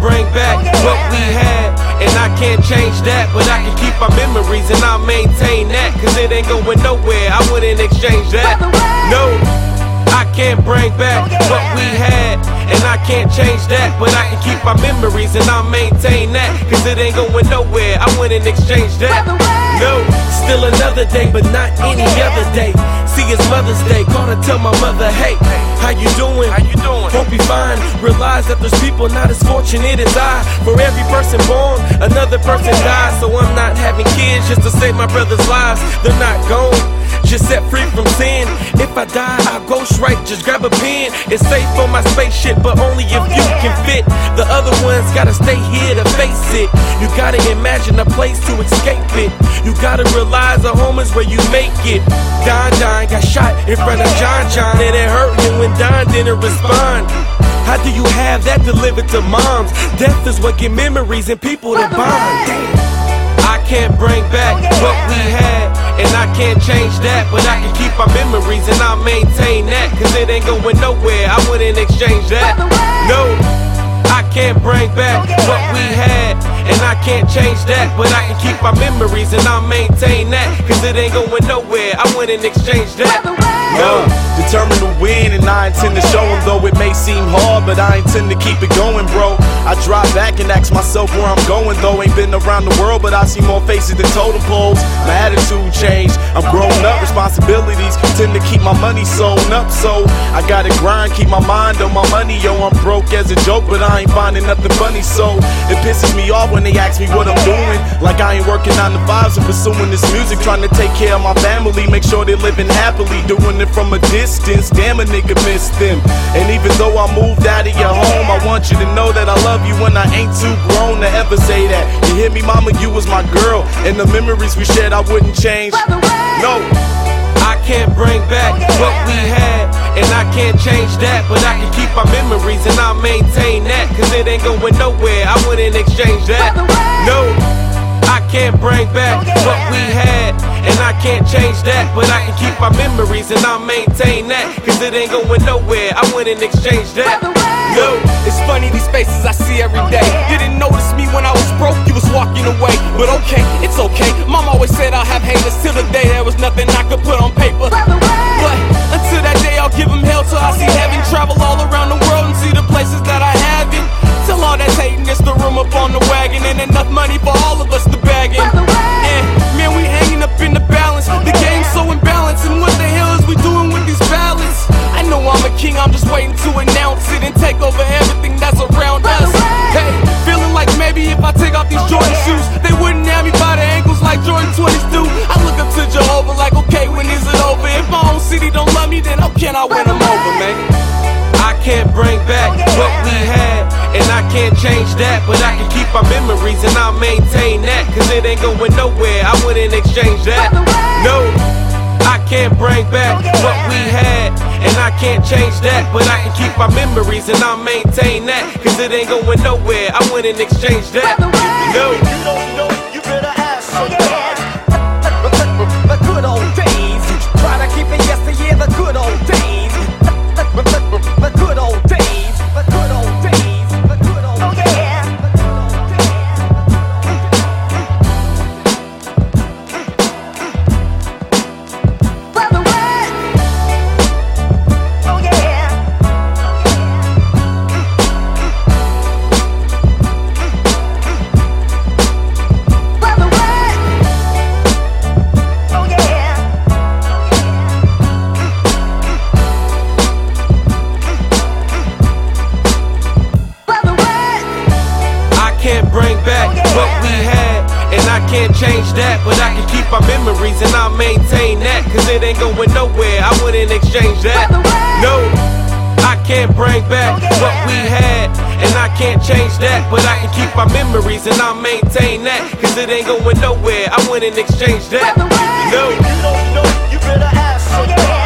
bring back what we had, and I can't change that, but I can keep our memories and I'll maintain that, cause it ain't going nowhere, I wouldn't exchange that. No, I can't bring back what we had, and I can't change that, but I can keep our memories and I'll maintain that, cause it ain't going nowhere, I wouldn't exchange that. No, still another day, but not any other day. See, it's Mother's Day, call to tell my mother, hey, how you doing? Hope you fine. Realize that there's people not as fortunate as I. For every person born, another person dies. So I'm not having kids just to save my brother's lives. They're not gone, just set free from sin. If I die, I'll go straight, just grab a pen. It's safe on my spaceship, but only if you can fit. The other ones gotta stay here to face it. You gotta imagine a place to escape it. You gotta realize a home is where you make it. Don got shot in front of John, and it hurt him when Don didn't respond. How do you have that delivered to moms? Death is what get memories and people to bond. Damn. I can't bring back what we had, and I can't change that, but I can keep our memories and I'll maintain that, cause it ain't going nowhere, I wouldn't exchange that. No, I can't bring back what we had, and I can't change that, but I can keep our memories and I'll maintain that, cause it ain't going nowhere, I wouldn't exchange that. No, determined to win, and I intend to show them, though it may seem hard, but I intend to keep it going, bro. I drop back and ask myself where I'm going, though. Ain't been around the world, but I see more faces than totem poles. My attitude changed, I'm grown up, responsibilities tend to keep my money sewn up, so I gotta grind, keep my mind on my money. Yo, I'm broke as a joke, but I ain't finding nothing funny, so it pisses me off when they ask me what I'm doing. Like I ain't working 9 to 5s and pursuing this music, trying to take care of my family, make sure they're living happily, doing it from a distance. Damn, a nigga miss them. And even though I moved out of your home, I want you to know that I love you when I ain't too grown to ever say that. You hear me, mama, you was my girl, and the memories we shared I wouldn't change. No, I can't bring back what we had, and I can't change that, but I can keep our memories and I'll maintain that, cause it ain't going nowhere, I wouldn't exchange that. No, I can't bring back what we had, and I can't change that, but I can keep our memories and I'll maintain that, cause it ain't going nowhere, I wouldn't exchange that. No, it's funny these faces I see every day. Didn't notice me when I was broke, you was walking away. But okay, it's okay. Mom always said I'll have haters till the day there was nothing I could put on paper. But until that day I'll give them hell till I see heaven. Travel all around the world and see the places that I haven't. Till all that's hating is the room up on the wagon, and enough money for all of us to bag in. And man, we hanging up in the balance. The game's so imbalanced, and what the hell is we doing with these ballots? I know I'm a king, I'm just waiting to announce it and take over everything that's around us. Hey, feeling like maybe if I take off these Jordan shoes, they wouldn't have me by the ankles like Jordan 20s do. I look up to Jehovah like, okay, when is it over? If my own city don't love me, then how can I win them over, man? I can't bring back what we had, and I can't change that, but I can keep our memories and I'll maintain that, cause it ain't going nowhere, I wouldn't exchange that. No, I can't bring back what we had, and I can't change that, but I can keep our memories and I'll maintain that, cause it ain't going nowhere, I wouldn't exchange that. No, you don't know, you better ask somebody. The good old days, try to keep it yesteryear, the good old days. The good old days, the good old days, the good old days. Brother, what? Oh yeah. Brother, what? Oh yeah. can't bring back what we had, and I can't change that, but I can keep our memories and I'll maintain that, cause it ain't going nowhere, I wouldn't exchange that. No, I can't bring back what we had, and I can't change that, but I can keep our memories and I'll maintain that, cause it ain't going nowhere, I wouldn't exchange that. No, you don't know, you better ask somebody.